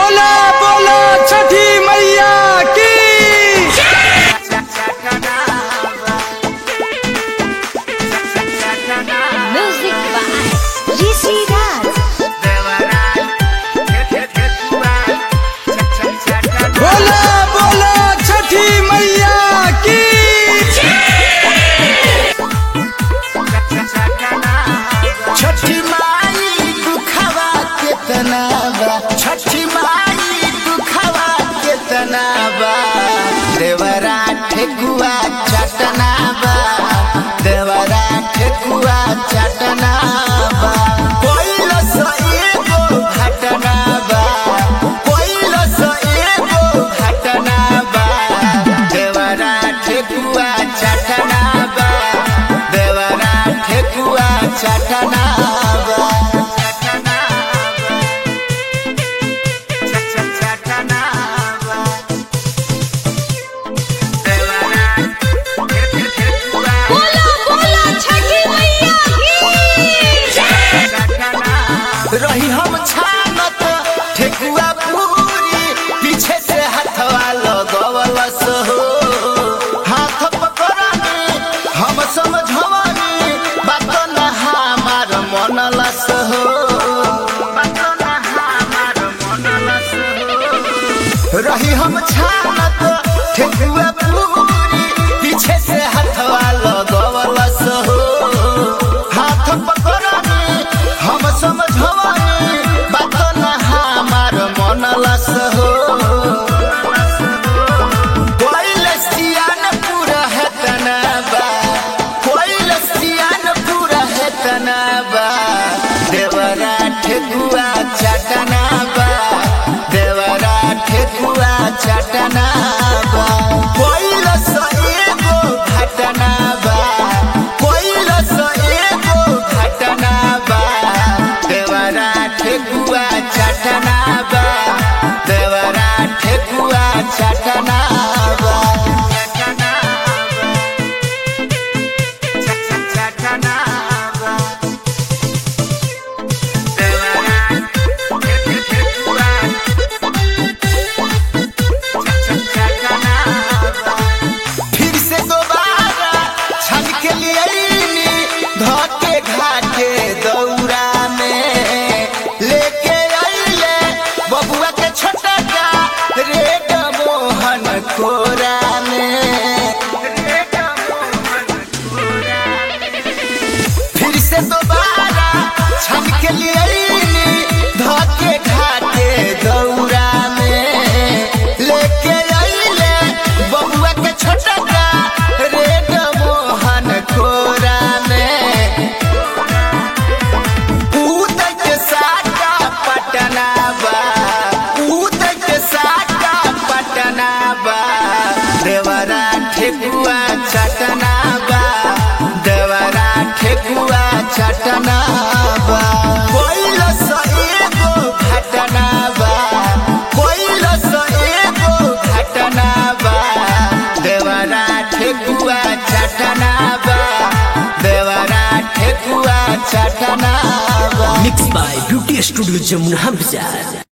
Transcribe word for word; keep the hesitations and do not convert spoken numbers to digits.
बोला बोला छठी मैया की। Music by Rishi Raj. बोला बोला छठी मैया की। छठी माई दुखवा केतना बा, छठी माई दुखवा केतना बा, देवरा ठेकुआ चटना बा, देवरा ठेकुआ चटना बा, कोइलो सो एगो घटना बा, कोइलो सो एगो घटना बा, देवरा ठेकुआ चटना बा, देवरा ठेकुआ चटना बा। बोला बोला छठी मैया की। रही हम छानत ठेकुआ पूरी, पीछे से हथवा लगवलस हो, हाथ पकड़नी हम समझवनी, बात न हमार मनलस हो, बात न हमार मनलस हो। रही हम छानत ठेकुआ पूरी, पीछे से हथवा लगवलस हो, हाथ पकड़नी हम समझवनी, बात न हमार मनलस हो। कोई लस्सियान पूरा है तनाबा, कोई लस्सियान पूरा है तनाबा, देवरा ठेकुआ चटना बा, देवरा ठेकुआ चटना बा, कोई लस एगो घटना बा, कोई लस एगो घटना बा, देवरा ठेकुआ चटना बा, देवरा ठेकुआ चटना बा। फिर से दोबारा छन के लिए धोके घाटे दौरा में लेके आइले बबुआ के छोटा का रेड मोहन कोरा में। फिर से दोबारा छन के लिए धोके घाटे दौरा में लेके आइले बबुआ के छोटा का रेड मोहन कोरा में। उदय के साटा पटना बा, उदय के साटा पटना बा, देवरा ठेकुआ चटना बा, देवरा ठेकुआ चटना बा, कोइलो सो एगो घटना बा, कोइलो सो एगो घटना बा, देवरा ठेकुआ चटना बा, देवरा ठेकुआ चटना बा। Mix by beauty studio Jamuna बाजार।